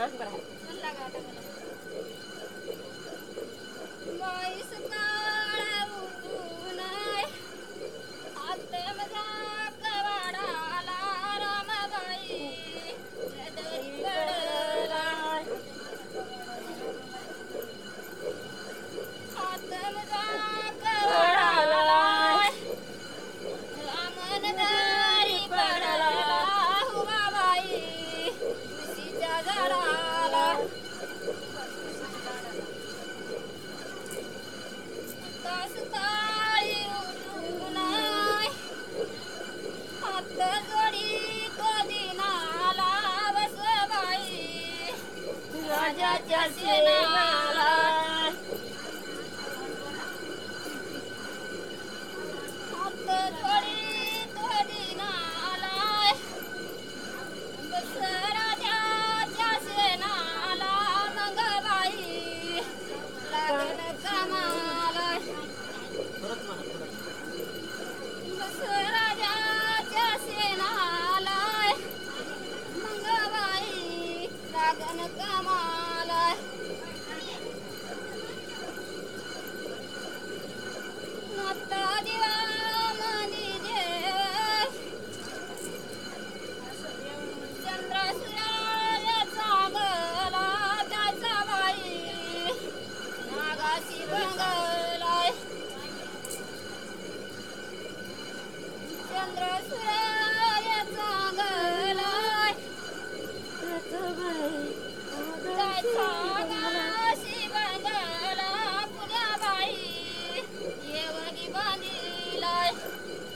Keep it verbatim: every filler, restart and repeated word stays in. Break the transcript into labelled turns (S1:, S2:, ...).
S1: बाईस काळा उठून आत्ते मजा कवाडाला रामबाई दरी पडला आत्ते मजा कवाडाला रामन दरी पडला हुमाबाई तुळशीच्या झाडाला सकाळी उठून हात जोडी कधी नाला बस बाई राजाच्या सेना